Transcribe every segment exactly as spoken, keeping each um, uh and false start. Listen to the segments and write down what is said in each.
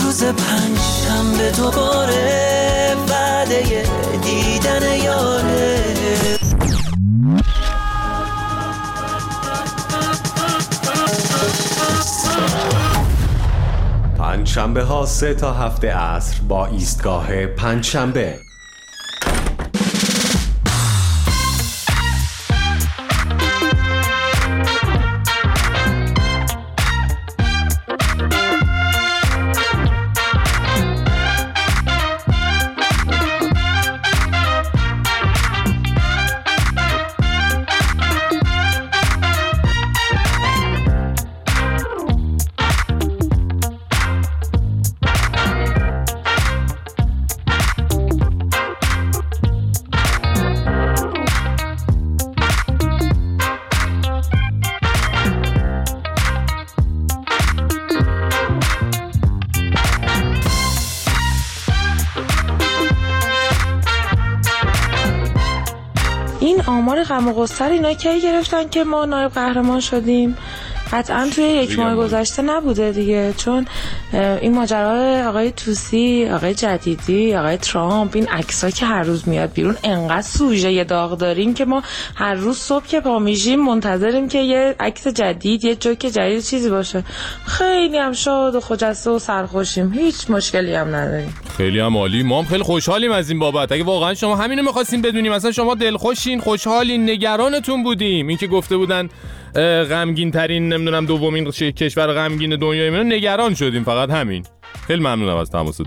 روز پنج شنبه دوباره وعده دیدن یاره. پنجشنبه ها سه تا هفته عصر با ایستگاه پنجشنبه. این آمار غم و غصه اینا کی گرفتن که ما نایب قهرمان شدیم؟ قطعا توی یک ماه گذشته نبوده دیگه، چون این ماجرای آقای توسی، آقای جدیدی، آقای ترامپ، این عکس‌ها که هر روز میاد بیرون انقدر سوژه داغ داریم که ما هر روز صبح که پا میشیم منتظریم که یه عکس جدید، یه جوک جدید چیزی باشه. خیلی هم شاد و خجسته و سرخوشیم، هیچ مشکلی هم نداریم. خیلی هم عالی، ما هم خیلی خوشحالیم از این بابت. اگه واقعا شما همینو می‌خواستین بدونیم، مثلا شما دلخوشین، خوشحالین، نگرانتون بودیم، این که گفته بودن غمگین ترین نمیدونم دومین کشور غمگین دنیای من، نگران شدیم، فقط همین. خیلی ممنونم از تماستون.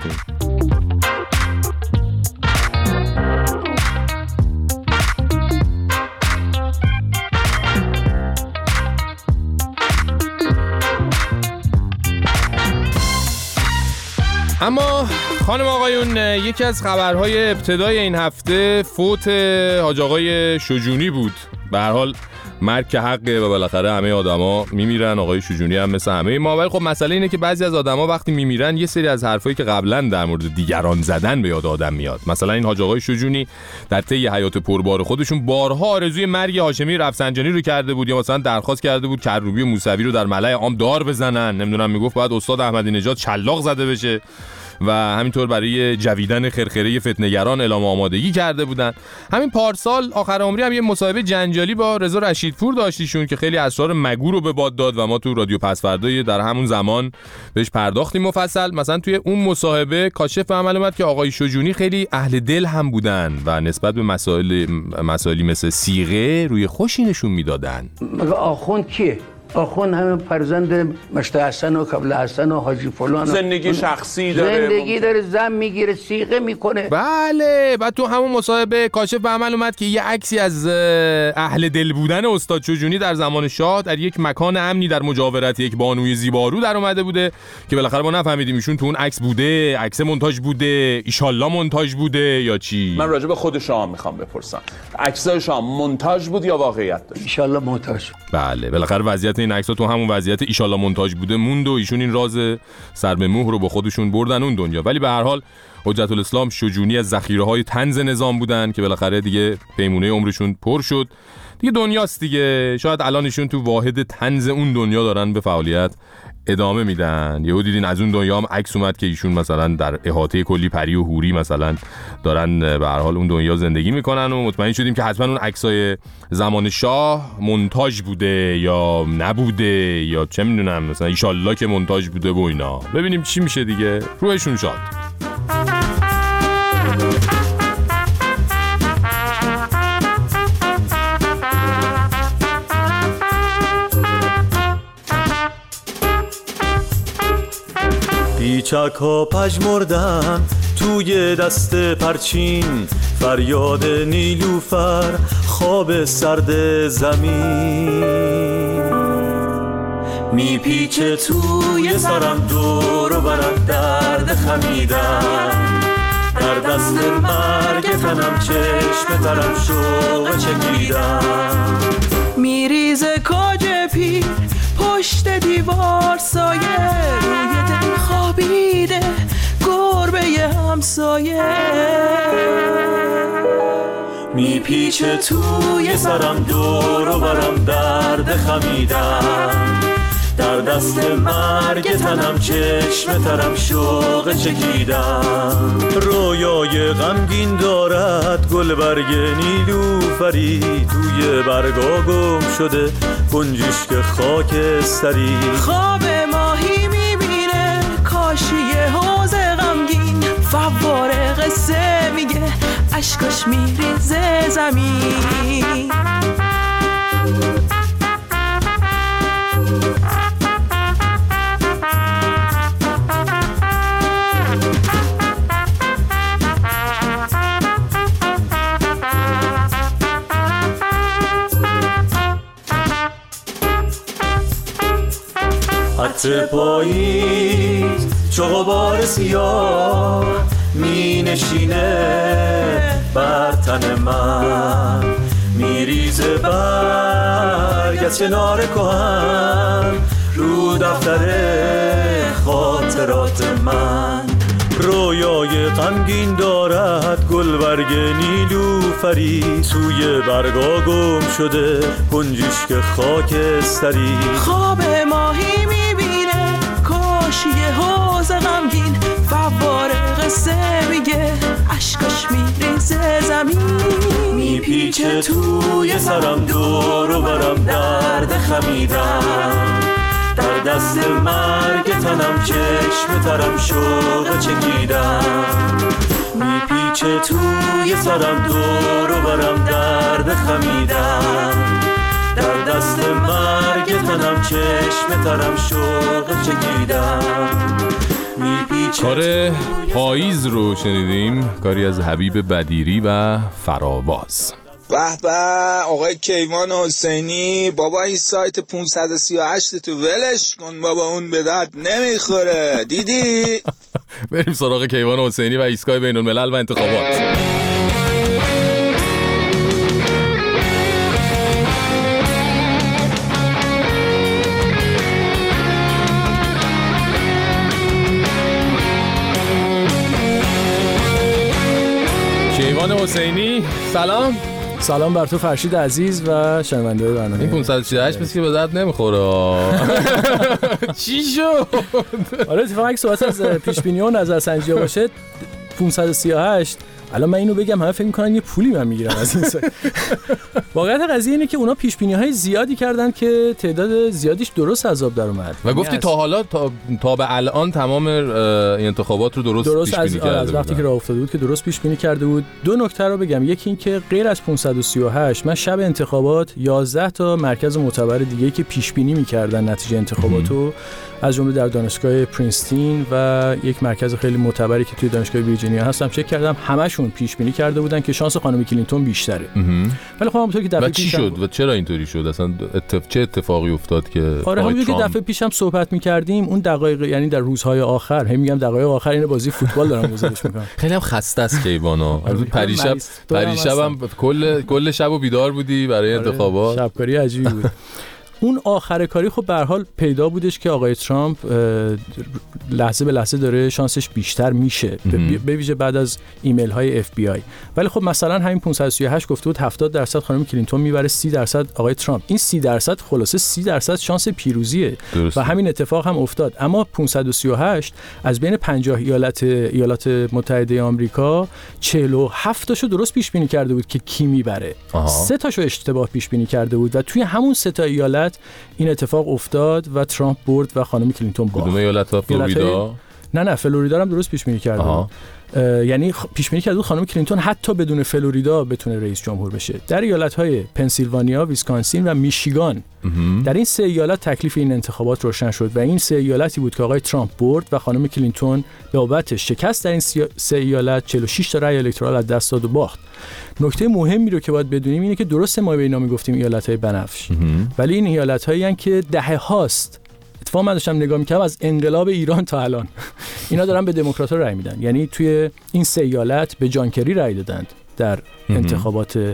اما خانم آقایون، یکی از خبرهای ابتدای این هفته فوت حاج آقای شجونی بود. به هر حال مرگ که حقه و بالاخره همه آدما میمیرن، آقای شجونی هم مثل همه ما. ولی خب مسئله اینه که بعضی از آدما وقتی میمیرن یه سری از حرفایی که قبلا در مورد دیگران زدن به یاد آدم میاد. مثلا این حاج آقای شجونی در طی حیات پربار خودشون بارها آرزوی مرگ هاشمی رفسنجانی رو کرده بود، یا مثلا درخواست کرده بود کروبی و موسوی رو در ملأ عام دار بزنن، نمیدونم میگفت باید استاد احمدی نژاد شلاق زده بشه و همینطور برای جویدن خرخره فتنه‌گران اعلام آمادگی کرده بودن. همین پارسال آخر عمری هم یه مصاحبه جنجالی با رضا رشیدپور داشتیشون که خیلی اسرار مگو رو به باد داد و ما تو رادیو پسفردای در همون زمان بهش پرداختیم مفصل. مثلا توی اون مصاحبه کاشف به عمل اومد که آقای شجونی خیلی اهل دل هم بودن و نسبت به مسائل مسائلی مثل صیغه روی خوشی نشون میدادن. مگه آخوند کیه؟ آخوند همه فرزند مشت حسن و قبل حسن و حاجی فلان، زندگی شخصی داره، زندگی داره، زن میگیره، صیغه میکنه. بله. بعد تو همون مصاحبه کاشف به عمل اومد که یه عکسی از اهل دل بودن استاد شجونی در زمان شاه در یک مکان امنی در مجاورت یک بانوی زیبارو در اومده بوده که بالاخره ما نفهمیدیم ایشون تو اون عکس بوده، عکس مونتاژ بوده، ایشالله مونتاژ بوده یا چی. من راجع به خود شاه میخوام بپرسم، عکسای شاه مونتاژ بود یا واقعیت داشت؟ ایشالله مونتاژ. بله، بالاخره وضعیت این عکس‌ها تو همون وضعیت ایشالله مونتاژ بوده موند و ایشون این راز سر به مهر رو با خودشون بردن اون دنیا. ولی به هر حال حجت الاسلام شجونی از ذخیره‌های طنز نظام بودن که بالاخره دیگه پیمونه عمرشون پر شد دیگه، دنیاست دیگه. شاید الان ایشون تو واحد طنز اون دنیا دارن به فعالیت ادامه میدن. یهو دیدین از اون دنیا هم عکس اومد که ایشون مثلا در احاطه کلی پری و حوری مثلا دارن به هر حال اون دنیا زندگی میکنن و مطمئن شدیم که حتما اون عکسای زمان شاه مونتاژ بوده یا نبوده یا چه میدونم، مثلا ایشالله که مونتاژ بوده و اینا. ببینیم چی میشه دیگه. روحشون شاد. پیچک ها پژمردن توی دست پرچین، فریاد نیلوفر خواب سرد زمین میپیچه توی سرم، دور و برم درد خمیدن، در دست مرگ تنم چشم ترم شوق چکیدن، میریزه کاج پیر پشت دیوار سایه، روی دل خوابیده گربه همسایه، میپیچه توی سرم، دور و برم درد خمیدن، در دست مرگ تنم چشم ترم شوق چکیدم. رویای غمگین دارد گل برگ نیلوفری، توی برگا گم شده گنجشک خاکستری. خواب ماهی میبینه کاشی حوض غمگین، فواره قصه میگه اشکاش میریزه زمین. حتی پاییز چو غبار سیاه می نشینه بر تن من، می ریزه برگ از کنار کهن رو دفتر خاطرات من. رویای غمگین دارد گل برگ نیلوفری، توی برگا گم شده گنجشک خاکستری. خواب ماهی میبینه کاشی حوض غمگین، فواره قصه میگه اشکاش میریزه زمین. میپیچه توی سرم دور و برم درد خمیدم، در دست مرگ تنم چشم ترم شوق چکیدم. میپیچه توی سرم دور و برم درد خمیدم، در دست مرگ تنم چشم ترم شوق چکیدم. کار پاییز رو شنیدیم، کاری از حبیب بدیری و فراواز. به به آقای کیوان حسینی، بابا این سایت پانصد و سی و هشت تو ولش کن بابا، اون به درد نمیخوره. دیدی؟ بریم سراغ کیوان حسینی و ایستگاه بین الملل و انتخابات. کیوان حسینی سلام. سلام بر تو فرشید عزیز و شنونده برنامه. این پانصد و سی و هشت مثل که به درد نمیخوره. چی شد؟ آره اتفاقا اگه صحبت از پیش بینی و نظرسنجی باشه پانصد و سی و هشت، الان من اینو بگم همه فکر میکنن یه پولی من میگیرم از این سایت. واقعیت قضیه اینه که اونا پیش بینی های زیادی کردن که تعداد زیادیش درست از آب در اومد و گفتی تا حالا تا, تا به الان تمام انتخابات رو درست, درست پیش بینی کرده از وقتی که راه افتاده بود که درست پیش بینی کرده بود. دو نکته رو بگم، یکی این که غیر از پانصد و سی و هشت من شب انتخابات یازده تا مرکز معتبر دیگه که پیش بینی می‌کردن نتیجه انتخاباتو، از جمله در دانشگاه پرینستون و یک مرکز خیلی معتبری که توی دانشگاه ویرجینیا هستم چک کردم، همشون پیش بینی کرده بودن که شانس خانم کلینتون بیشتره. ولی خب همونطور که دفعه پیش چی شد و چرا اینطوری شد اصلا؟ اتف... چه اتفاقی افتاد که آره همونجوری که دفعه پیشم صحبت می‌کردیم اون دقایق، یعنی در روزهای آخر، هم میگم دقایق آخر این بازی فوتبال دارم گزارش می‌کنم. خیلی هم خسته است کیوانا. پریشب پریشبم کل کل شبو بیدار بودی برای انتخابات. شبکاری عجیبی بود. اون آخر کاری خب به هر حال پیدا بودش که آقای ترامپ لحظه به لحظه داره شانسش بیشتر میشه، به ویژه بعد از ایمیل های اف بی آی. ولی خب مثلا همین پانصد و سی و هشت گفته بود هفتاد درصد خانم کلینتون میبره، سی درصد آقای ترامپ. این سی درصد خلاصه سی درصد شانس پیروزیه و همین اتفاق هم افتاد. اما پانصد و سی و هشت از بین پنجاه ایالت ایالات متحده آمریکا چهل و هفت تاشو درست پیش بینی کرده بود که کی میبره، سه تاشو اشتباه پیش بینی کرده بود و توی همون سه تا ایالت این اتفاق افتاد و ترامپ برد و خانم کلینتون باخت. کدوم ایالت‌ها؟ فلوریدا؟ نه نه فلوریدا هم درست پیش بینی کرده بود. یعنی پیش بینی کرده بود خانم کلینتون حتی بدون فلوریدا بتونه رئیس جمهور بشه. در ایالت‌های پنسیلوانیا، ویسکانسین و میشیگان، در این سه ایالت تکلیف این انتخابات روشن شد و این سه ایالتی بود که آقای ترامپ برد و خانم کلینتون به بابت شکست در این سه ایالت چهل و شش تا رأی الکترال از دست داد و باخت. نکته مهمی رو که باید بدونیم اینه که درسته ما به اینا میگفتیم ایالت‌های بنفش، ولی این ایالت‌هایی هستند که دهه هاست، اتفاقا من داشتم نگاه می‌کردم از انقلاب ایران تا الان اینا دارن به دموکرات‌ها رأی میدن. یعنی توی این سه ایالت به جان کری رأی دادند در انتخابات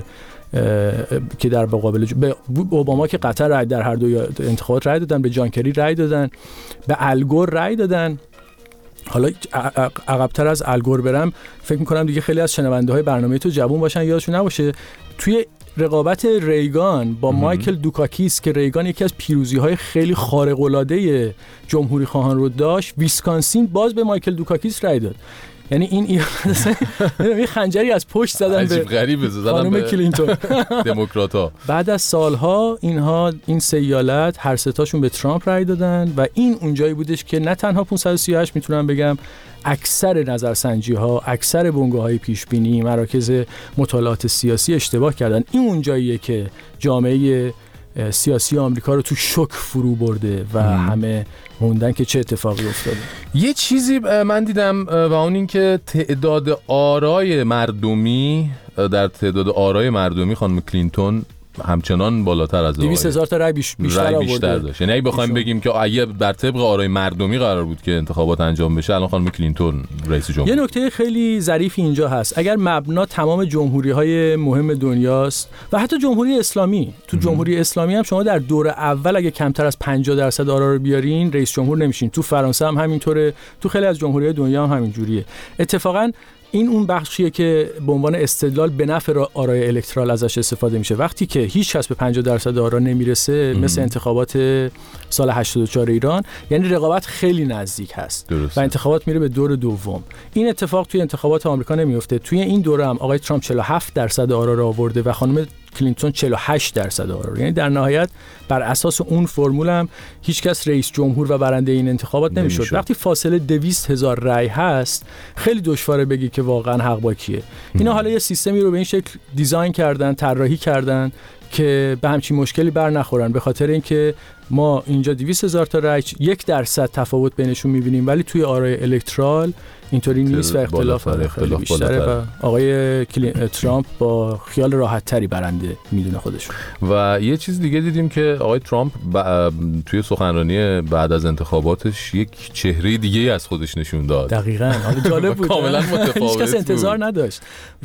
که در مقابل به اوباما که قطر رأی در هر دو انتخابات رأی دادن، به جان کری رأی دادن، به الگور رأی دادن. حالا عقب‌تر از الگور برم فکر می‌کنم دیگه خیلی از شنونده‌های برنامه تو جوون باشن یادشون نباشه، توی رقابت ریگان با مایکل دوکاکیس که ریگان یکی از پیروزی‌های خیلی خارق‌العاده جمهوری خواهان رو داشت، ویسکانسین باز به مایکل دوکاکیس رای داد. یعنی این یه خنجری از پشت زدن به غریبه زدن خانم کلینتون دموکرات‌ها. بعد از سالها اینها این سه ایالت هر سه تاشون به ترامپ رای دادن و این اونجایی بودش که نه تنها پانصد و سی و هشت میتونم بگم اکثر نظرسنجی‌ها، اکثر بنگاه‌های پیشبینی، مراکز مطالعات سیاسی اشتباه کردن. این اونجاییه که جامعه سیاسی آمریکا رو تو شوک فرو برده و ام. همه موندن که چه اتفاقی افتاده. یه چیزی من دیدم و اون این که تعداد آرای مردمی در تعداد آرای مردمی خانم کلینتون همچنان بالاتر از دویست هزار تا رای بیش بیشتر رای آورده. بیشتر داشت. یعنی اگه بخوایم بگیم که اگه بر طبق آرای مردمی قرار بود که انتخابات انجام بشه، الان خانم کلینتون رئیس جمهور. یه نکته خیلی ظریفی اینجا هست. اگر مبنا تمام جمهوری‌های مهم دنیاست و حتی جمهوری اسلامی، تو جمهوری اسلامی هم شما در دور اول اگه کمتر از پنجاه درصد آرا رو بیارین رئیس جمهور نمیشین. تو فرانسه هم همینطوره، تو خیلی از جمهوری‌های دنیا هم همین جوریه. اتفاقاً این اون بخشیه که به عنوان استدلال به نفع آرای الکترال ازش استفاده میشه. وقتی که هیچ کس به پنجاه درصد آرا نمیرسه، مثل انتخابات سال هشتاد و چهار ایران، یعنی رقابت خیلی نزدیک هست درسته. و انتخابات میره به دور دوم. این اتفاق توی انتخابات آمریکا نمیفته. توی این دوره هم آقای ترامپ چهل و هفت درصد آرا رو آورده و خانم کلینتون چهل و هشت درصد آرا رو. یعنی در نهایت بر اساس اون فرمول هم هیچ کس رئیس جمهور و برنده این انتخابات نمیشد. نمیشد. وقتی فاصله دویست هزار رای هست، خیلی دشواره بگی که واقعا حق با کیه. اینا حالا یه سیستمی رو به این شکل دیزاین کردن، طراحی کردن که به همچین مشکلی بر نخورن، به خاطر اینکه ما اینجا دویست هزار تا رای یک درصد تفاوت بینشون می‌بینیم، ولی توی آرای الکترال اینطوری نیست و اختلاف خیلی بیشتره و آقای ترامپ با خیال راحت تری برنده میدونه خودشون. و یه چیز دیگه دیدیم که آقای ترامپ ب... توی سخنرانی بعد از انتخاباتش یک چهره دیگه از خودش نشون داد. دقیقاً حالا جالب بود. کاملا متفاوت. هیچ کس انتظار نداشت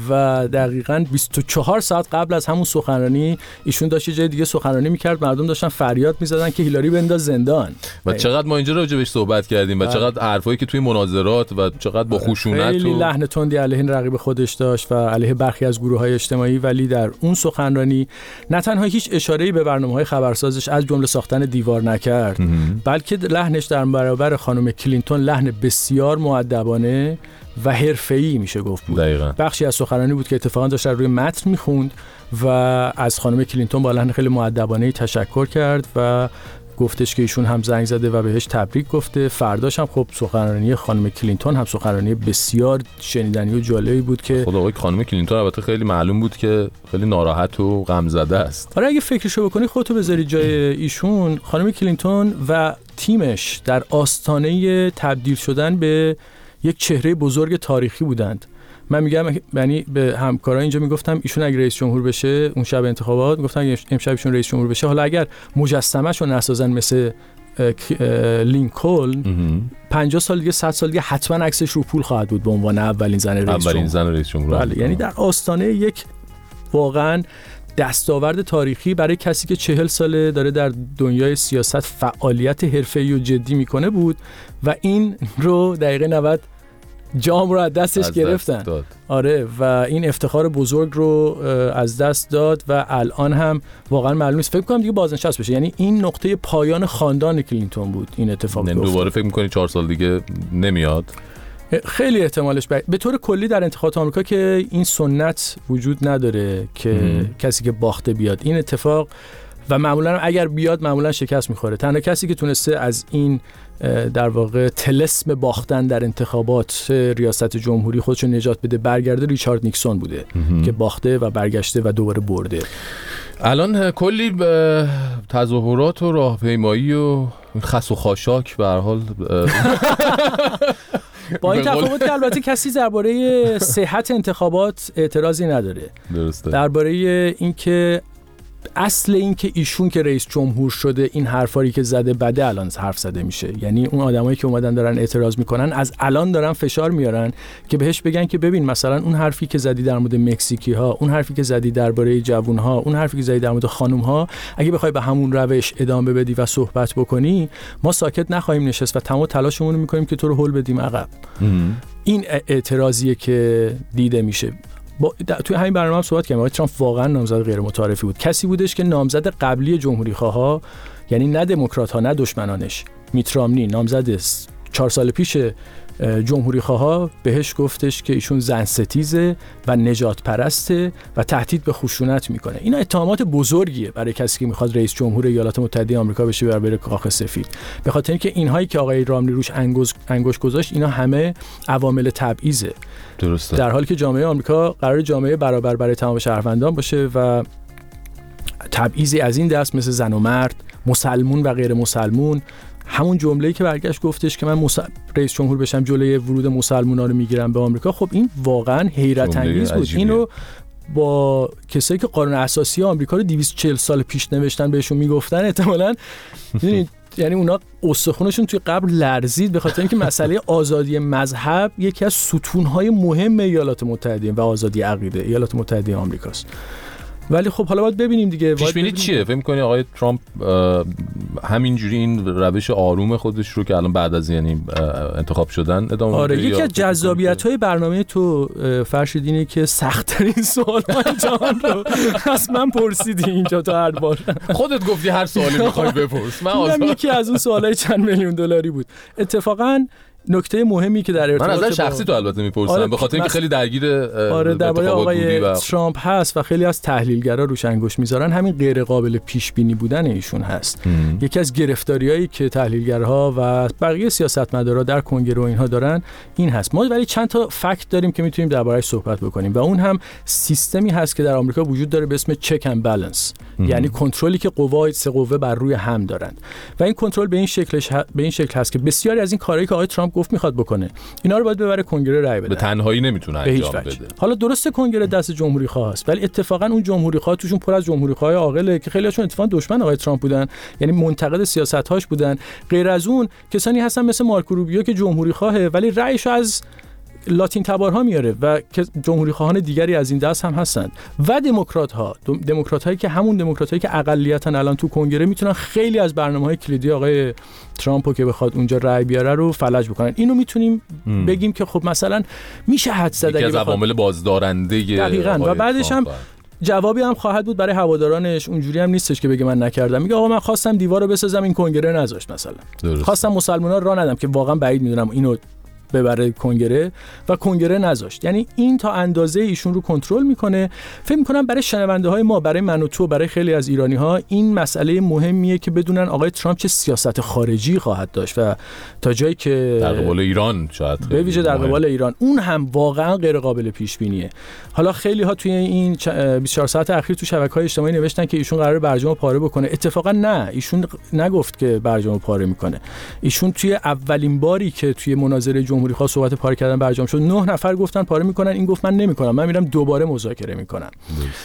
و دقیقاً بیست و چهار ساعت قبل از همون سخنرانی ایشون داشت یه جای دیگه سخنرانی می‌کرد، مردم داشتن فریاد می‌زدن که هیلاری بنداز زندان. و چقدر ما اینجا راجع بهش صحبت کردیم و چقدر حرفایی که توی مناظرات و چقدر با خشونت خیلی لحن تندی علیه رقیب خودش داشت و علیه برخی از گروه‌های اجتماعی، ولی در اون سخنرانی نه تنها هیچ اشاره‌ای به برنامه‌های خبرسازش از جمله ساختن دیوار نکرد، بلکه لحنش در برابر خانم کلینتون لحن بسیار مؤدبانه و حرفه‌ای میشه گفت بود. دقیقاً. بخشی از سخنرانی بود که اتفاقا داشت روی متن میخوند و از خانم کلینتون با لحن خیلی مؤدبانه‌ای تشکر کرد و گفتش که ایشون هم زنگ زده و بهش تبریک گفته. فرداش هم خب سخنرانی خانم کلینتون هم سخنرانی بسیار شنیدنی و جالبی بود که خود آقای خانم کلینتون البته خیلی معلوم بود که خیلی ناراحت و غم زده است. آره اگه فکرشو بکنی خودتو بذاری جای ایشون، خانم کلینتون و تیمش در آستانه تبدیل شدن به یک چهره بزرگ تاریخی بودند. من میگم یعنی به همکارا اینجا میگفتم ایشون اگه رئیس جمهور بشه اون شب انتخابات، میگفتن امشب ایشون رئیس جمهور بشه، حالا اگر مجسمه‌شو نسازن مثل لینکلن، پنجاه سال دیگه صد سال دیگه حتما عکسش رو پول خواهد بود به عنوان اولین زن رئیس جمهور. اولین زن رئیس جمهور. بله، یعنی در آستانه یک واقعا دستاورد تاریخی برای کسی که چهل ساله داره در دنیای سیاست فعالیت حرفه‌ای و جدی میکنه بود و این رو دقیقه نود جام رو از دستش از گرفتن دست آره و این افتخار بزرگ رو از دست داد و الان هم واقعا معلوم نیست، فکر کنم دیگه بازنشست بشه. یعنی این نقطه پایان خاندان کلینتون بود این اتفاق. نه دوباره فکر می‌کنی چهار سال دیگه نمیاد؟ خیلی احتمالش باید. به طور کلی در انتخابات آمریکا که این سنت وجود نداره که ام. کسی که باخته بیاد. این اتفاق و معمولا اگر بیاد معمولا شکست می‌خوره. تنها کسی که تونسته از این در واقع طلسم باختن در انتخابات ریاست جمهوری خودشو نجات بده برگرده ریچارد نیکسون بوده که باخته و برگشته و دوباره برده. الان کلی تظاهرات و راهپیمایی و خس و خاشاک به هر حال با این تفاوت که البته کسی درباره صحت انتخابات اعتراضی نداره. درسته. درباره اینکه اصل این که ایشون که رئیس جمهور شده این حرفایی که زده بده الان حرف زده میشه. یعنی اون آدمایی که اومدن دارن اعتراض میکنن از الان دارن فشار میارن که بهش بگن که ببین مثلا اون حرفی که زدی در مورد مکزیکی ها، اون حرفی که زدی درباره جوون ها، اون حرفی که زدی در مورد خانم ها، اگه بخوای به همون روش ادامه بدی و صحبت بکنی ما ساکت نخواهیم نشست و تمام تلاشمون رو میکنیم که تو رو هول بدیم عقب. این اعتراضیه که دیده میشه. با توی همین برنامه هم صحبت کردیم آقای ترامپ واقعا نامزد غیر متعارفی بود. کسی بودش که نامزد قبلی جمهوری خواها، یعنی نه دموکرات ها نه دشمنانش، میت رامنی نامزد چهار سال پیش جمهوری خواها بهش گفتش که ایشون زن ستیزه و نجات پرسته و تهدید به خشونت میکنه. اینا اتهامات بزرگیه برای کسی که میخواد رئیس جمهور ایالات متحده آمریکا بشه بر بره کاخ سفید، به خاطر اینکه اینهایی که آقای رامنی روش انگوش انگوش گذاشت اینا همه عوامل تبعیضه. درسته. در حالی که جامعه آمریکا قرار جامعه برابر برای تمام شهروندان باشه و تبعیضی از این دست مثل زن و مرد، مسلمون و غیر مسلمون، همون جمله‌ای که برگشت گفتش که من مسل... رئیس جمهور بشم جلوی ورود مسلمان‌ها رو میگیرم به آمریکا، خب این واقعا حیرت انگیز بود. اینو با کسایی که قانون اساسی آمریکا رو دویست و چهل سال پیش نوشتن بهشون میگفتن احتمالاً یعنی یعنی اونا استخونشون توی قبر لرزید، به خاطر اینکه مسئله آزادی مذهب یکی از ستون‌های مهم ایالات متحده و آزادی عقیده ایالات متحده آمریکاست. ولی خب حالا باید ببینیم دیگه. پیش بینی چیه؟ فکر می‌کنی آقای ترامپ همینجوری این روش آروم خودش رو که الان بعد از یعنی انتخاب شدن ادامه آره میده؟ یکی از جذابیت‌های برنامه تو فرشید اینه که سخت‌ترین سوال‌های جهان رو از من پرسیدی اینجا تا هر بار. خودت گفتی هر سوالی می‌خوای بپرس. من آزاد. یکی از اون سوالای چند میلیون دلاری بود. اتفاقاً نکته مهمی که در ارتباط من از شخصی تو البته میپرسم آره به خاطر اینکه خیلی درگیر آره درباره آقای و... ترامپ هست و خیلی از تحلیلگرا روش انگشت میذارن، همین غیر قابل پیش بینی بودن ایشون هست. ام. یکی از گرفتاریایی که تحلیلگرها و بقیه سیاستمدارا در کنگره و اینها دارن این هست. ما ولی چند تا فکت داریم که میتونیم درباره‌اش صحبت بکنیم و اون هم سیستمی هست که در آمریکا وجود داره به اسم چک اند بالانس، یعنی کنترلی که قوا سه قوه بر روی هم دارند و این کنترل به این شکلش ه... به این شکل هست که بسیاری از این کارهایی که آقای ترامپ گفت میخواد بکنه اینا رو باید ببره کنگره رای بده. به تنهایی نمیتونه انجام بده. حالا درسته کنگره دست جمهوری خواه است ولی اتفاقا اون جمهوری خواه توشون پر از جمهوری خواه عاقله که خیلیاشون اتفاقا دشمن آقای ترامپ بودن، یعنی منتقد سیاست‌هاش بودن. غیر از اون کسانی هستن مثل مارکو روبیو که جمهوری خواه ولی رایشو از لاتین تبارها میاره و که جمهوری خواهان دیگری از این دست هم هستند و دموکرات ها دموکرات هایی که همون دموکرات هایی که اقلیتن الان تو کنگره میتونن خیلی از برنامه‌های کلیدی آقای ترامپو که بخواد اونجا رای بیاره رو فلج بکنن. اینو میتونیم ام. بگیم که خب مثلا میشه حد زد یکی از عوامل بازدارنده دقیقاً و بعدش هم جوابی هم خواهد بود برای هوادارانش. اونجوری هم نیستش که بگه من نکردم، میگه آقا من خواستم دیوارو بسازم این کنگره نذاشت، مثلا درست. خواستم مسلمان‌ها راه ندم که واقعا بعید میدونم اینو ببره کنگره و کنگره نذاشت. یعنی این تا اندازه ایشون رو کنترل میکنه. فکر میکنم برای شنونده های ما، برای من و تو، برای خیلی از ایرانی ها این مسئله مهمیه که بدونن آقای ترامپ چه سیاست خارجی خواهد داشت و تا جایی که در قبال ایران شاید به ویژه در قبال ایران اون هم واقعا غیر قابل پیش بینیه. حالا خیلی ها توی این بیست و چهار ساعت اخیر تو شبکه‌های اجتماعی نوشتن که ایشون قراره برجام پاره بکنه. اتفاقا نه، ایشون نگفت که برجام پاره میکنه. ایشون توی اولین باری که توی مناظره جمهوری خواه صحبت پاره کردن برجام شد نه نفر گفتن پاره میکنن، این گفت من نمیکنم، من میرم دوباره مذاکره میکنم.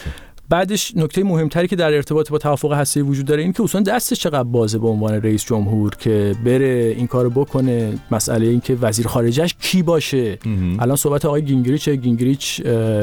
بعدش نکته مهمتری که در ارتباط با توافق هسته‌ای وجود داره این که اصلا دستش چقدر بازه به عنوان رئیس جمهور که بره این کارو بکنه. مسئله این که وزیر خارجه‌اش کی باشه. الان صحبت آقای گینگریچ گینگریچ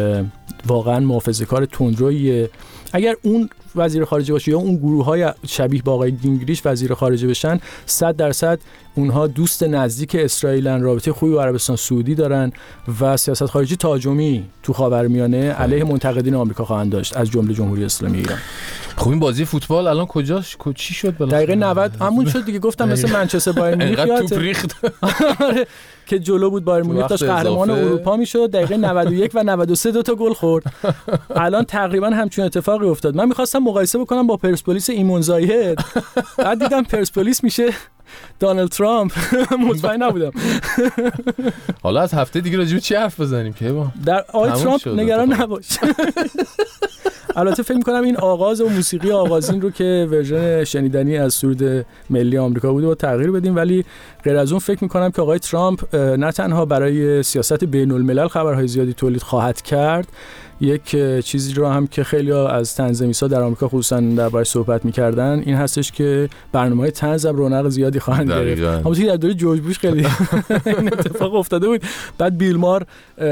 واقعا محافظه‌کار تندرویه. اگر اون وزیر خارجه باشه یا اون گروه‌های شبیه با آقای گینگریچ وزیر خارجه بشن، صد درصد اونها دوست نزدیک اسرائیلن، رابطه خوبی با عربستان سعودی دارن و سیاست خارجی تهاجمی تو خاورمیانه علیه منتقدین آمریکا خواهند داشت از جمله جمهوری اسلامی ایران. خب این بازی فوتبال الان کجاش چی شد بالاخره؟ دقیقه نود همون شد دیگه، گفتم مثل منچستر بایر مونیخ یاد توپ ریخت که جلو بود بایر مونیخ داشت قهرمان اروپا میشد، دقیقه نود و یک و نود و سه دو تا گل خورد. الان تقریبا همچین اتفاقی افتاد. من می‌خواستم مقایسه بکنم با پرسپولیس ایمون زاید، بعد دیدم پرسپولیس میشه دونالد ترامپ. مطمئن نبودم. حالا از هفته دیگه راجع به چی حرف بزنیم که با در آقای ترامپ نگران نباش. البته فکر می‌کنم این آغاز و موسیقی آغازین رو که ورژن شنیدنی از سرود ملی آمریکا بوده با تغییر بدیم، ولی غیر از اون فکر می‌کنم که آقای ترامپ نه تنها برای سیاست بین‌الملل خبرهای زیادی تولید خواهد کرد، یک چیزی رو هم که خیلی ها از طنزنویسا در آمریکا خصوصا دربارش صحبت می‌کردن این هستش که برنامه‌های طنز رونق زیادی خواهند گرفت. همونطوری در دوره جورج بوش خیلی این اتفاق افتاده بود. بعد بیل مار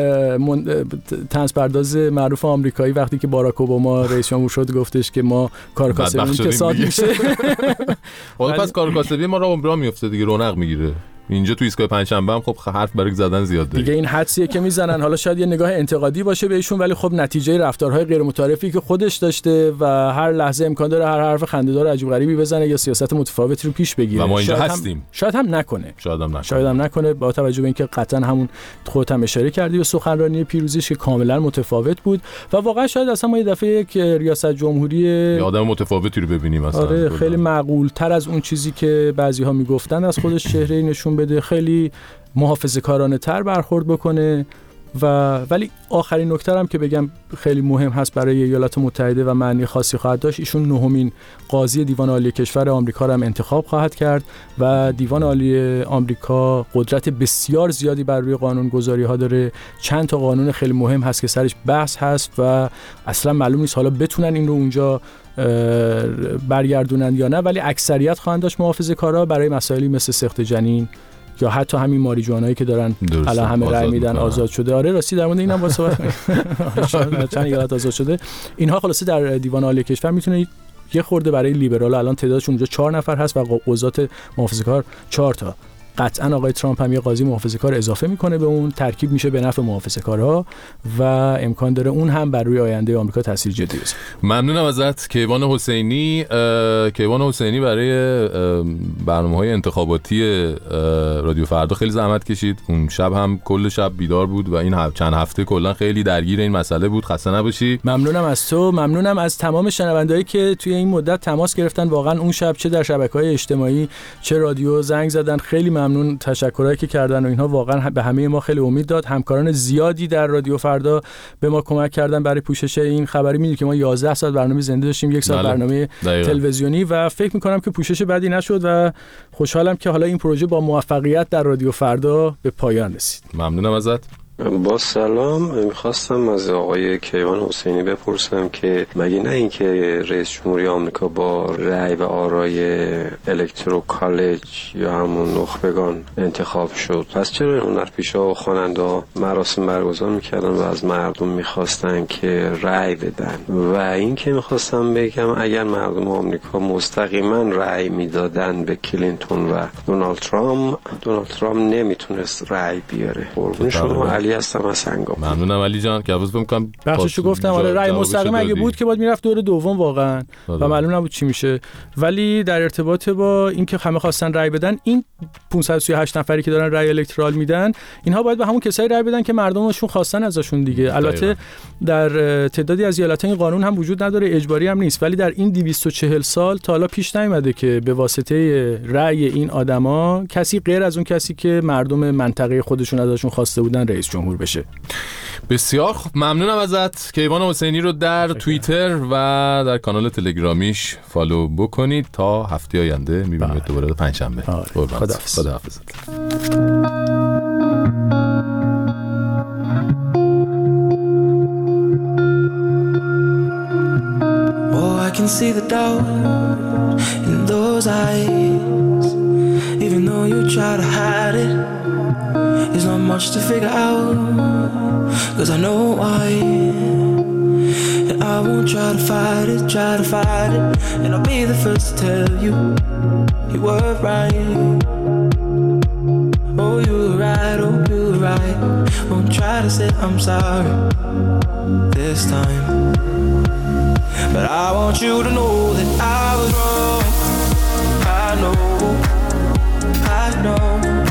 طنز پرداز معروف آمریکایی وقتی که باراک اوباما رئیس جمهور شد گفتش که ما کار کاسبی کساد میشه. حالا پس کار کاسبی ما را عمرا میفته دیگه، رونق میگیره. اینجا تو ایستگاه پنجشنبه هم خب حرف برای زدن زیاد داره دیگه. این حدسیه که میزنن، حالا شاید یه نگاه انتقادی باشه بهشون، ولی خب نتیجه رفتارهای غیر متعارفی که خودش داشته و هر لحظه امکان داره هر حرف خنده‌دار عجیب غریبی بزنه یا سیاست متفاوتی رو پیش بگیره و ما اینجا شاید هستیم هم... شاید هم نکنه شاید هم نکنه شاید هم نکنه با توجه به اینکه قطعا همون خودت هم اشاره کردی به سخنرانی پیروزیش که کاملا متفاوت بود و واقعا شاید اصلا ما یه دفعه یک ریاست جمهوری یه آدم متفاوتی رو ببینیم مثلا. آره خیلی معقول تر از اون چیزی که بعضی‌ها میگفتن از خودش چهره نشون بده، خیلی محافظه‌کارانه تر برخورد بکنه. و ولی آخرین نکته هم که بگم خیلی مهم هست برای ایالات متحده و معنی خاصی خواهد داشت، ایشون نهمین قاضی دیوان عالی کشور آمریکا رو هم انتخاب خواهد کرد و دیوان عالی آمریکا قدرت بسیار زیادی بر روی قانونگذاری ها داره. چند تا قانون خیلی مهم هست که سرش بحث هست و اصلا معلوم نیست حالا بتونن این رو اونجا برگردونن یا نه، ولی اکثریت خواهند داشت محافظه‌کارا برای مسائلی مثل سخت جنین یا حتی همین ماریجوانایی که دارن الان همه رأی میدن آزاد شده. آره راستی در مورد اینم با صحبت کنیم چند ایالت آزاد شده. اینها خلاصه در دیوان عالی کشور میتونه یه خورده برای لیبرال الان تعدادشون اونجا چهار نفر هست و قضات محافظه‌کار چهار تا. قطعا آقای ترامپ هم یه قاضی محافظه‌کار اضافه میکنه به اون، ترکیب میشه به نفع محافظه‌کارها و امکان داره اون هم بر روی آینده آمریکا تاثیر جدی بذاره. ممنونم ازت کیوان حسینی. کیوان حسینی برای برنامه‌های انتخاباتی رادیو فردا خیلی زحمت کشید. اون شب هم کل شب بیدار بود و این چند هفته کلا خیلی درگیر این مسئله بود. خسته نباشی. ممنونم از تو، ممنونم از تمام شنوندهایی که توی این مدت تماس گرفتن. واقعا اون شب چه در شبکه‌های اجتماعی چه رادیو زنگ زدن. خیلی ممنون، تشکرایی که کردن و اینها واقعا به همه ما خیلی امید داد. همکاران زیادی در رادیو فردا به ما کمک کردن برای پوشش این خبری. میدونید که ما یازده ساعت برنامه زنده داشتیم، یک ساعت برنامه تلویزیونی و فکر می‌کنم که پوشش بدی نشد و خوشحالم که حالا این پروژه با موفقیت در رادیو فردا به پایان رسید. ممنونم ازت. با سلام، میخواستم از آقای کیوان حسینی بپرسم که مگه نه اینکه رئیس جمهوری آمریکا با رأی و آرای الکترو کالج یا همون نخبگان انتخاب شد، پس چرا هنرپیشا و خواننده مراسم برگزار میکردن و از مردم میخواستن که رأی بدن؟ و اینکه میخواستم بگم اگر مردم آمریکا مستقیما رأی میدادن به کلینتون و دونالد ترامپ، دونالد ترامپ نمیتونست رأی بیاره. قربون شما، علی هستم از سنگام. ممنونم علی جان که عوض بکنم بخششو گفتم. آره رأی مستقیم اگه بود که باید میرفت دور دوم واقعا و معلوم نبود چی میشه. ولی در ارتباط با اینکه همه خواستن رأی بدن، این پانصد و سی و هشت نفری که دارن رأی الکترال میدن، اینها باید به همون کسایی رأی بدن که مردمشون خواستن ازشون دیگه. البته در تعدادی از ایالت‌ها این قانون هم وجود نداره، اجباری هم نیست، ولی در این دویست و چهل سال تا حالا پیش نیامده که به واسطه رأی این آدما کسی غیر از اون کسی که مردم منطقه خودشون ازشون خواسته بودن رئیس جمهور بشه. بسیار خوب، ممنونم ازت. کیوان حسینی رو در توییتر و در کانال تلگرامیش فالو بکنید. تا هفته آینده میبینید دوباره پنجشنبه. خداحافظ. خداحافظ. Oh, I can see the doubt in those eyes, even though you try to hide it. There's not much to figure out, 'cause I know why. And I won't try to fight it, try to fight it. And I'll be the first to tell you, you were right. Oh, you were right, oh, you were right. Won't try to say I'm sorry this time, but I want you to know that I was wrong. I know, I know.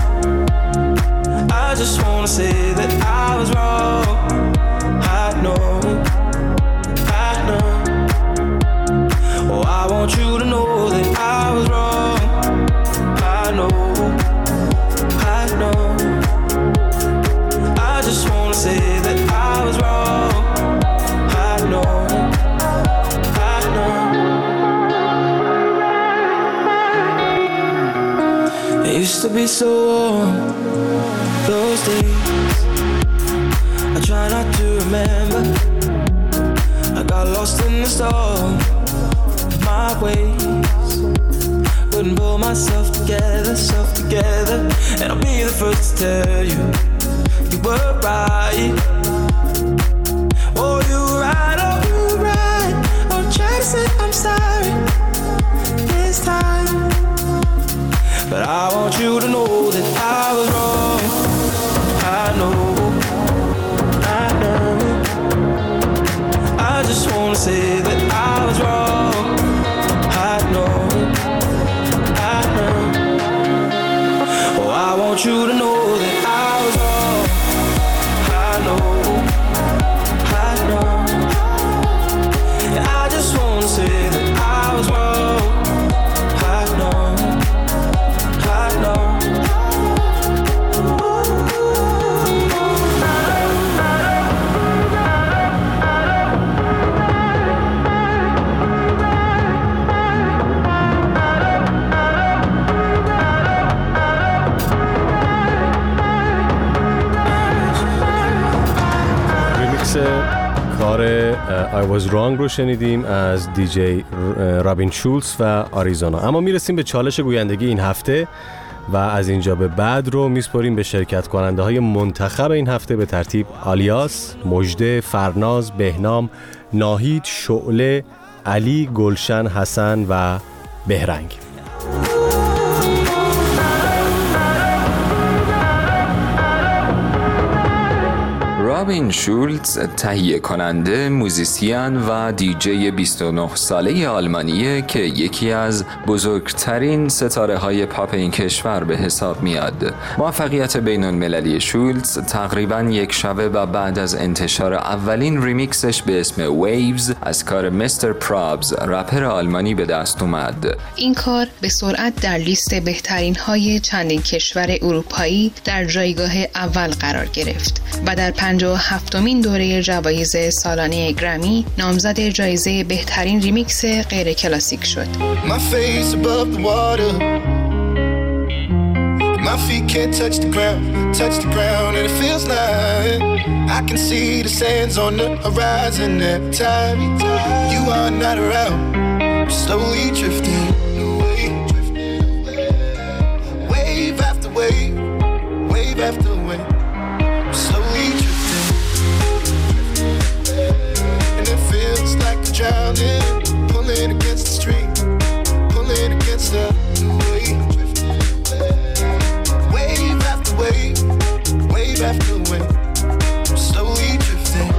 I just wanna say that I was wrong. I know, I know. Oh, I want you to know that I was wrong. I know, I know. I just wanna say that I was wrong. I know, I know. It used to be so warm those days. I try not to remember. I got lost in the storm of my ways. Couldn't pull myself together, self together. And I'll be the first to tell you, you were right. Oh, you were right, oh, you were right. I'll try to say I'm sorry this time, but I want you to know that I ریمیکس کار I was wrong رو شنیدیم از دیجی رابین شولز و آریزونا. اما میرسیم به چالش گویندگی این هفته و از اینجا به بعد رو میسپاریم به شرکت کننده های منتخب این هفته به ترتیب آلیاس، مژده، فرناز، بهنام، ناهید، شعله، علی، گلشن، حسن و بهرنگ. رابین شولز تهیه کننده، موزیسین و دیجی بیست و نه ساله آلمانیه که یکی از بزرگترین ستاره های پاپ این کشور به حساب میاد. موفقیت بین المللی شولز تقریباً یک شبه و بعد از انتشار اولین ریمیکسش به اسم ویوز از کار مستر پرابز، رپر آلمانی، به دست اومد. این کار به سرعت در لیست بهترین های چندین کشور اروپایی در جایگاه اول قرار گرفت و در پنجاه و هفتمین دوره جوایز سالانه گرمی نامزد جایزه بهترین ریمیکس غیر کلاسیک شد. My face above the water. My feet can't touch the ground, touch the ground, and it feels like I can see the sands on the horizon every time you are not around. I'm slowly drifting away, wave after wave, wave after wave. I'm slowly drifting, and it feels like I'm drowning, pulling against the stream, pulling against the wave. Wave after wave, wave after wave, I'm slowly drifting.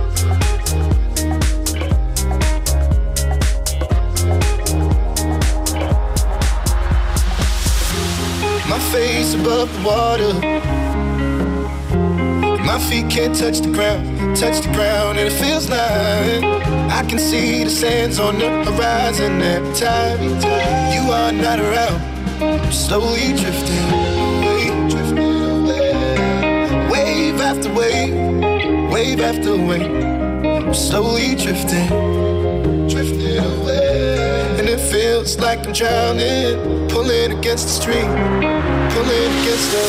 My face above the water. My feet can't touch the ground, touch the ground, and it feels like I can see the sands on the horizon every time you are not around. I'm slowly drifting away, drifting away. Wave after wave, wave after wave. I'm slowly drifting, drifting away. And it feels like I'm drowning, pulling against the stream, pulling against the.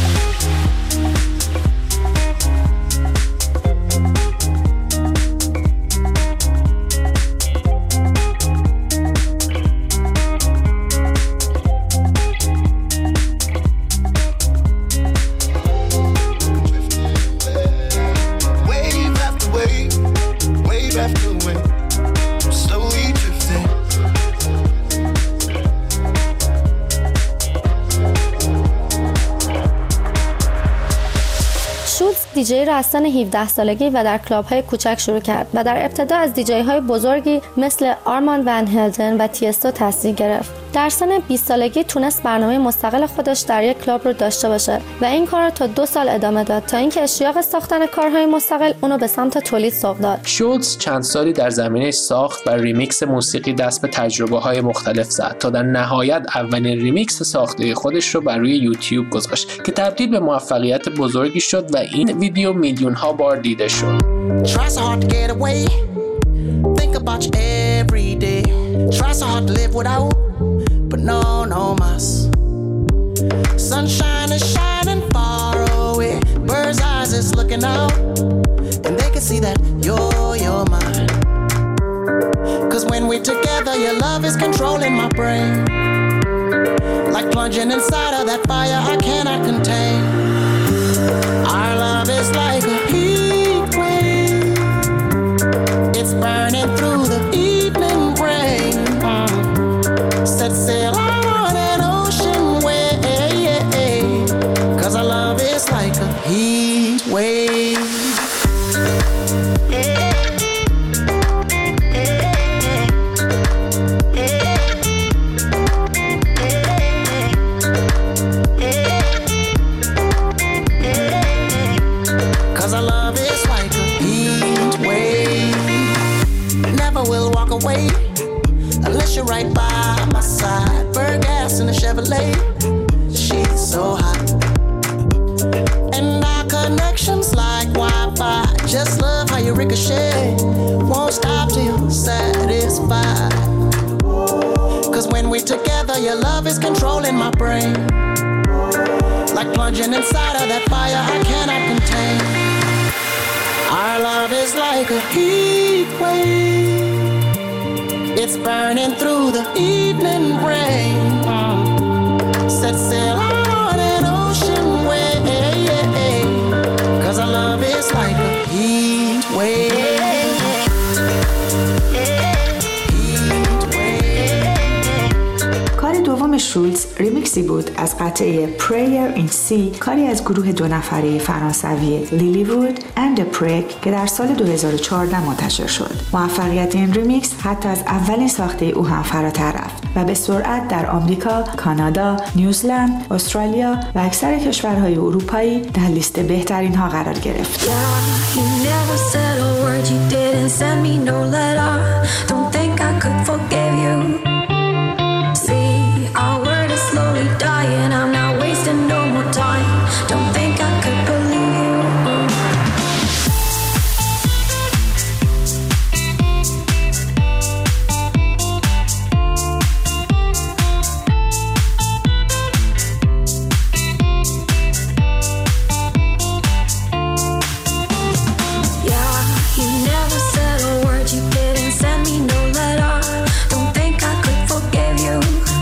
دیجی را از سن هفده سالگی و در کلاب‌های کوچک شروع کرد و در ابتدا از دیجی‌های بزرگی مثل آرمان ون هلدن و تیستو تاثیر گرفت. در سن بیست سالگی تونست برنامه مستقل خودش در یک کلاب رو داشته باشه و این کار رو تا دو سال ادامه داد تا اینکه اشتیاق ساختن کارهای مستقل اونو به سمت تولید سوق داد. شولز چند سالی در زمینه ساخت و ریمیکس موسیقی دست به تجربه‌های مختلف زد تا در نهایت اولین ریمیکس ساخته خودش رو بر روی یوتیوب گذاشت که تبدیل به موفقیت بزرگی شد و این ویدیو میلیون ها بار دیده شد. Try so hard to get away. Think about you every day. Try so hard to live without, but no, no mas. Sunshine is shining far away. Bird's eyes is looking out, and they can see that you're, you're mine. Cause when we're together, your love is controlling my brain. Like plunging inside of that fire I cannot contain. Our love is like a heat wave. It's burning through the evening rain. Mm. Set sail on an ocean wave. Cause our love is like a heat wave. Away, unless you're right by my side. Burn gas in a Chevrolet, she's so hot. And our connection's like Wi-Fi. Just love how you ricochet. Won't stop till you're satisfied. Cause when we're together, your love is controlling my brain. Like plunging inside of that fire I cannot contain. Our love is like like a heat wave. It's burning through the evening rain. Set sail on an ocean wave, 'cause our love is like a heat wave. دوم شولز ریمیکسی بود از قطعه Prayer in C، کاری از گروه دو نفره فرانسوی لیلیوود اند پریک که در سال دو هزار و چهارده منتشر شد. موفقیت این ریمیکس حتی از اولین ساخته او هم فراتر رفت و به سرعت در آمریکا، کانادا، نیوزلند، استرالیا و اکثر کشورهای اروپایی در لیست بهترین ها قرار گرفت. Our word is slowly dying. I'm not wasting no more time. Don't think I could believe you. Yeah, you never said a word. You didn't send me no letter. Don't think I could forgive you.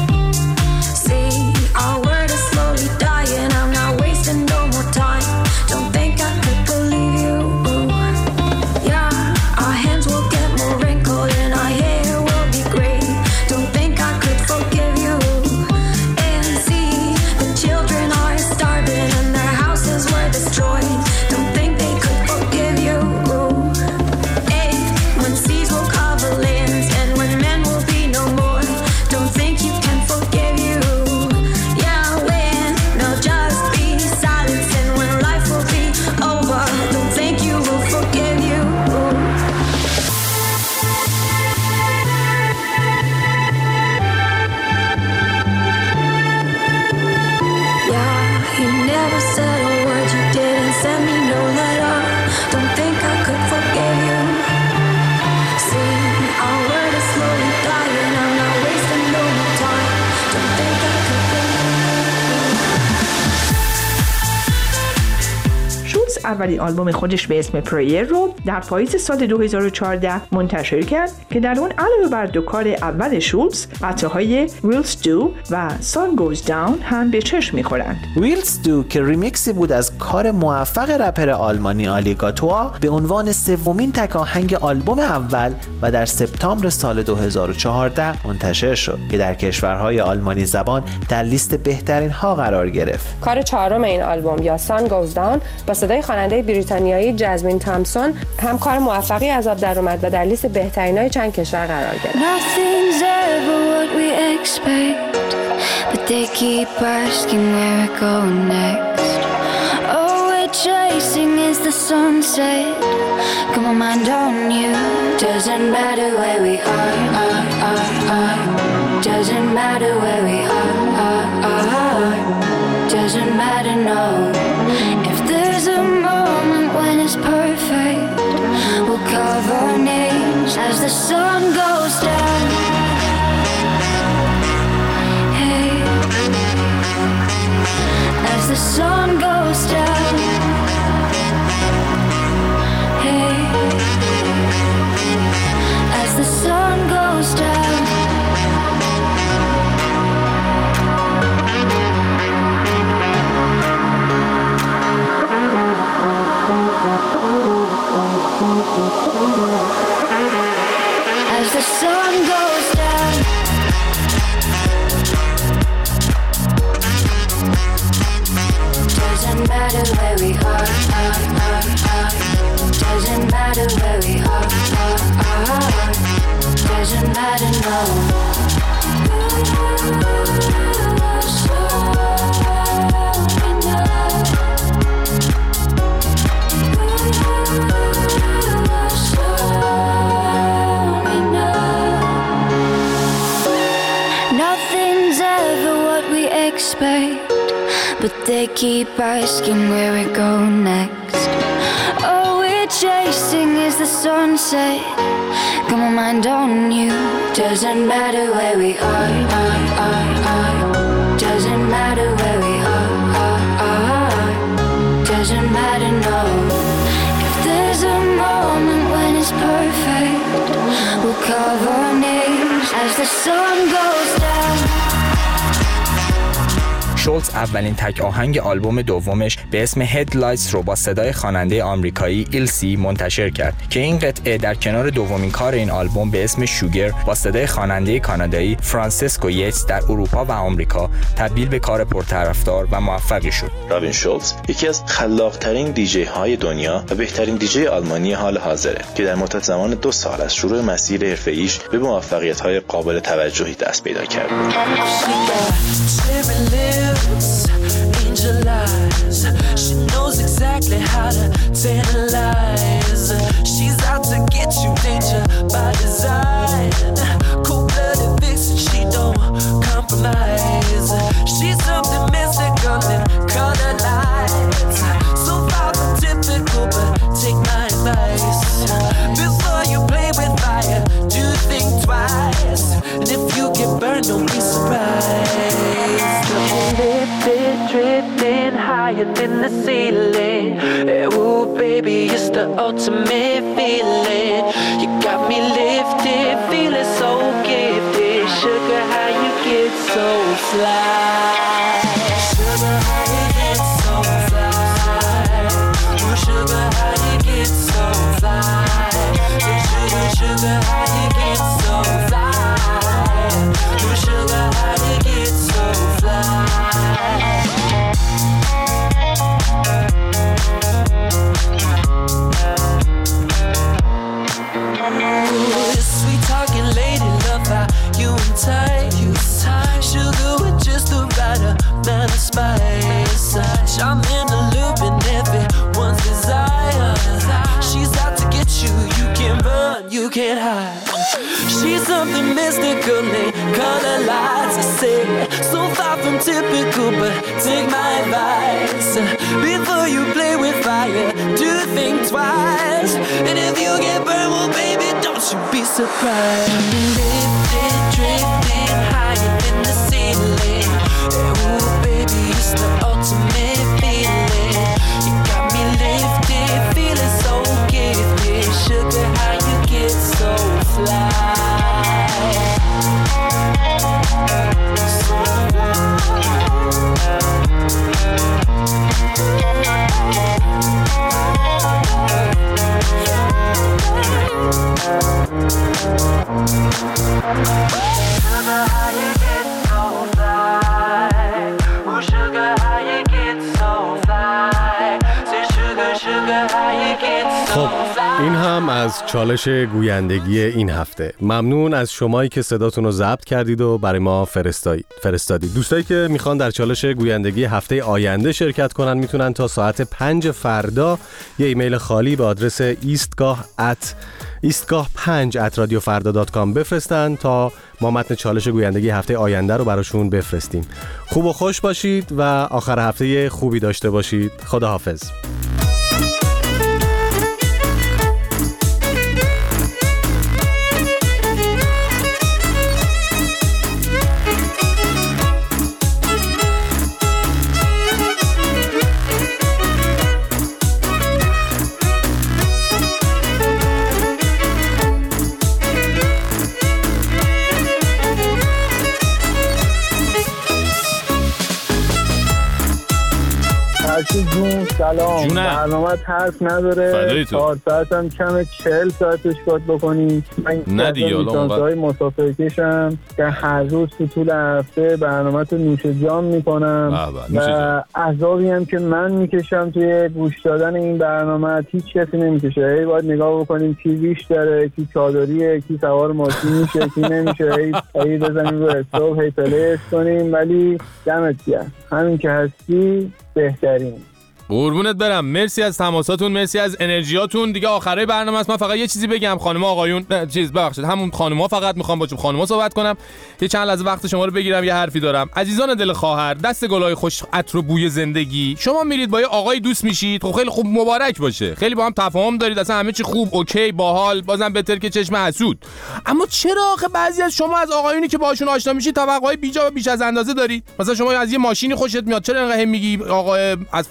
اولین آلبوم خودش به اسم پریر رو در پاییز سال دو هزار و چهارده منتشر کرد که در اون علاوه بر دو کار اول شولز، قطعه‌های Wheels Do و Sun Goes Down هم به چشم می‌خورند. Wheels Do که ریمیکسی بود از کار موفق رپر آلمانی آلیگاتوا به عنوان سومین تک آهنگ آلبوم اول و در سپتامبر سال دو هزار و چهارده منتشر شد که در کشورهای آلمانی زبان در لیست بهترین ها قرار گرفت. کار چهارم این آلبوم یا Sun Goes Down با صدای خواننده بریتانیایی جزمین تامسون هم کار موفقی از آب در اومد و در لیست بهترینای چند کشور قرار گرفت. Nothing's ever what we expect, but they keep asking where we're going next. All we're chasing is the sunset. Got my mind on you. Doesn't matter where we are, are, are, are. Doesn't matter where we are, are, are. Doesn't matter, no. If there's a moment when it's perfect, we'll carve our names as the sun goes down. Hey, as the sun goes down. Hey, as the sun goes down. As the sun goes down. Doesn't matter where we are, are, are, are. Doesn't matter where we are, are, are. Doesn't matter, no. Nothing's ever what we expect, but they keep asking where we go next. All we're chasing is the sunset. Got my mind on you. Doesn't matter where we are, are, are, are. Doesn't matter where we are, are, are. Doesn't matter, no. If there's a moment when it's is perfect. We'll carve our names as the sun goes down. شولز اولین تک آهنگ آلبوم دومش به اسم هدلایتس رو با صدای خواننده آمریکایی ایلسی منتشر کرد که این قطعه در کنار دومین کار این آلبوم به اسم شوگر با صدای خواننده کانادایی فرانسیسکو ییتس در اروپا و آمریکا تبدیل به کار پرطرفدار و موفقی شد. رابین شولز یکی از خلاق‌ترین دیجی های دنیا و بهترین دیجی آلمانی حال حاضره که در مدت زمان دو سال از شروع مسیر حرفه‌ایش به موفقیت‌های قابل توجهی دست پیدا کرد. Angel eyes, she knows exactly how to tantalize. She's out to get you, danger by design. Cold-blooded vixen, she don't compromise. She's something mystical and color lights. So far from typical, but take my advice. Before you play with fire, do think twice. And if you get burned, don't be surprised. Lifted, drifting higher than the ceiling. Ooh, baby, it's the ultimate feeling. You got me lifted, feeling so gifted. Sugar, how you get so fly? Sugar, how you get so fly? Ooh, sugar, how you get so fly? Sugar, sugar, how you get so fly? Ooh, sugar, how you get so fly? Sweet talking lady, love how you entice. Sugar with just the right amount of spice. Charming, alluding everyone's desire. She's out to get you, you can't run, you can't hide. She's something mystical and color lights. I say, so far from typical, but take my advice. Before you play with fire, do think twice. And if you get burned, well, baby, don't you be surprised. Lifted, drifting higher than the ceiling. Ooh, baby, it's the ultimate feeling. You got me lifted, feeling so gifted. Sugar, how you get so fly? So خب این هم از چالش گویندگی این هفته. ممنون از شمایی که صداتون رو ضبط کردید و برای ما فرستادید. دوستایی که میخوان در چالش گویندگی هفته آینده شرکت کنن میتونن تا ساعت پنج فردا یه ایمیل خالی به آدرس ایستگاه ات ایستگاه پنج ات رادیو فردا دات کام بفرستن تا ما متن چالش گویندگی هفته آینده رو براشون بفرستیم. خوب و خوش باشید و آخر هفته خوبی داشته باشید. خداحافظ. جون سلام. برنامه حرف نداره. چهار ساعت هم کمه، چهل ساعتش کات بکنی. نه دیگه های مسافرکشم که هر روز تو طول هفته برنامه تو نوش جام میکنم و عذابی هم که من میکشم توی گوش دادن این برنامه هیچ کسی نمیکشه. ای باید نگاه بکنیم کی ریش داره، کی چادریه، کی سوار ماشین میشه، کی نمیشه. ای ای بزنیم رو استاپ، هی پلیس کنیم. ولی دمت گرم، همین که هستی بهترین. قربونت برم، مرسی از تماساتون، مرسی از انرژیاتون. دیگه آخره برنامه است. من فقط یه چیزی بگم خانم آقایون، چیز ببخشید همون خانم‌ها، فقط میخوام با خانم‌ها صحبت کنم. یه چند لحظه وقت شما رو بگیرم، یه حرفی دارم. عزیزان دل خواهر، دست گلای خوش عطر و بوی زندگی، شما میرید با یه آقای دوست میشید، خب خیلی خوب، مبارک باشه، خیلی با هم تفاهم دارید، اصلا همه چی خوب، اوکی، باحال، بازم بهتر که چشم حسود. اما چرا آخه بعضی از شما از آقایونی که باهاشون آشنا میشید توقعای بیجا و بیش از اندازه دارید؟ مثلا شما از یه ماشینی خوشت میاد، چرا انقدر میگی آقا از فرط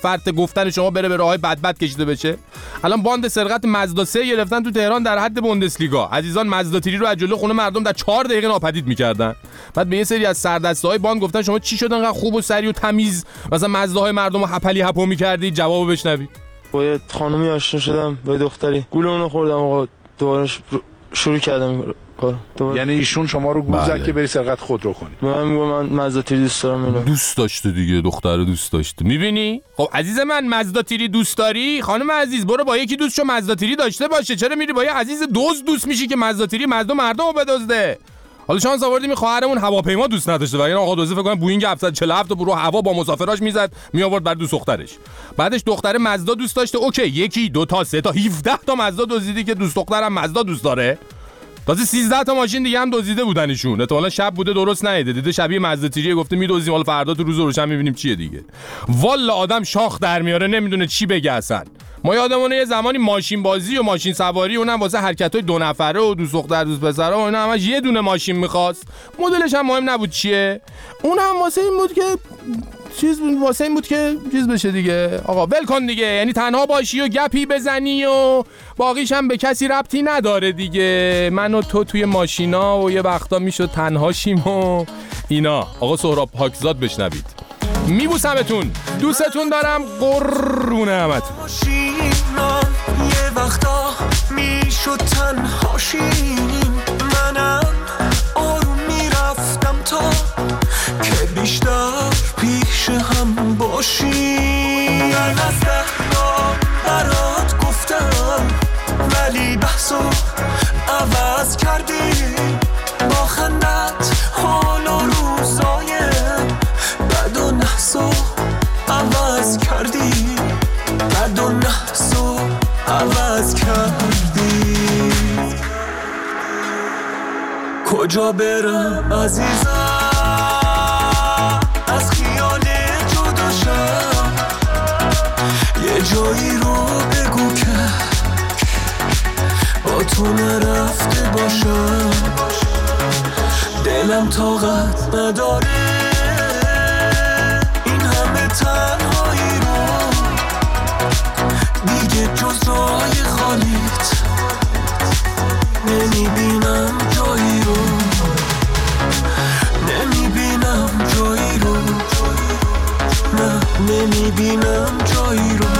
گفتن شما بره به راههای بد بد کشیده بشه. الان باند سرقت مازدا سه گرفتن تو تهران در حد بوندسلیگا. عزیزان مازدا تری رو از جلوی خونه مردم در چهار دقیقه ناپدید می‌کردن. بعد به یه سری از سردسته‌های باند گفتن شما چی شد انقدر خوب و سریع و تمیز مثلا مازداهای مردم رو هپلی هپو می‌کردید؟ جوابو بشنوید. با یه خانومی آشنا شدم، با دختری گول اونو خوردم، آقا دوباره شروع کردم کار. یعنی ایشون شما رو گول زد که بری سرقت خودرو کنی. من میگم من مازدا تری دوست دارم. اینو دوست داشته دیگه، دختر دوست داشته. میبینی؟ خب عزیز من مازدا تری دوست داری؟ خانم عزیز برو با یکی دوست شو مازدا تری داشته باشه. چرا میری با یه عزیز دوست دوست میشی که مازدا تری مردم مردم رو بدزده؟ حالا شانس آوردیم خواهرمون هواپیما دوست نداشته، وگرنه آقا دوزه فکر کنم بوئینگ هفتصد و چهل و هفت رو رو هوا با مسافراش میزد می آورد بر دوست دخترش. بعدش دختره مازدا دوست داشته، اوکی یکی دو تا سه تا هفده تا مازدا دزدیدی که دوست دخترم مازدا دوست داره. تازه سیزده تا ماشین دیگه هم دزدیده بودنشون. احتمالاً شب بوده درست ندیده، دیده شبیه مازدا تری گفته میدوزیم، حالا فردا تو روز روشن میبینیم چیه دیگه. والا آدم شاخ در میاره نمیدونه چی بگه اصلا. ما یادمونه یه زمانی ماشین بازی و ماشین سواری اونم واسه حرکتای دو نفره و دوست دختر دوست پسرا و اینا همش یه دونه ماشین می‌خواست. مدلش هم مهم نبود چیه. اونم واسه این بود که چیز واسه این بود که چیز بشه دیگه. آقا ول کن دیگه، یعنی تنها باشی و گپی بزنی و باقیش هم به کسی ربطی نداره دیگه. من و تو توی ماشینا و یه وقتا میشد تنهاشیم و اینا. آقا سهراب پاکزاد بشنوید. میبوسمتون، دوستتون دارم، قربون همتون. یه وقتا میشد تنهاشیم، منم آروم میرفتم تا که بیشتر پیش هم باشیم. من از دهنا برات گفتم ولی بحثو عوض کردی با خندت حال و روزای بد و نحسو عوض کردی، بد و نحسو عوض کردی. کجا برم عزیزم از خیال جدا شم، یه جایی رو بگو که با تو نرفته باشم. دلم طاقت نداره این همه تنهایی رو، دیگه جز رای خالیت نمیبینم جایی رو، نمیبینم جایی رو، نه نمیبینم جایی رو.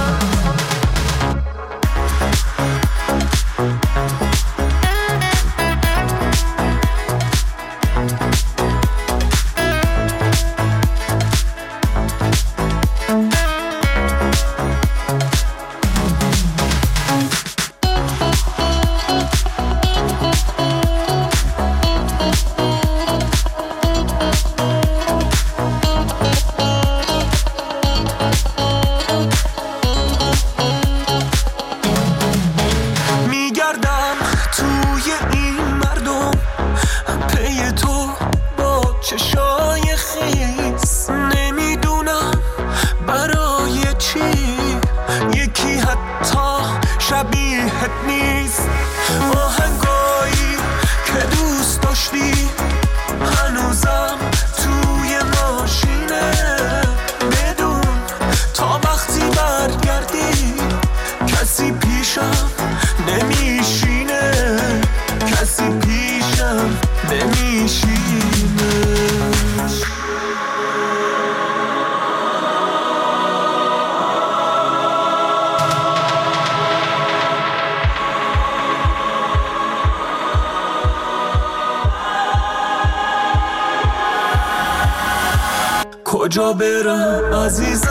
کجا برم عزیزم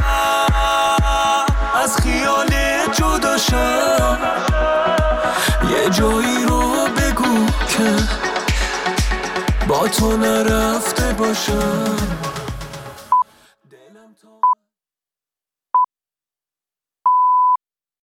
از خیال جدا شم، یه جایی رو بگو که با تو نرفته باشم.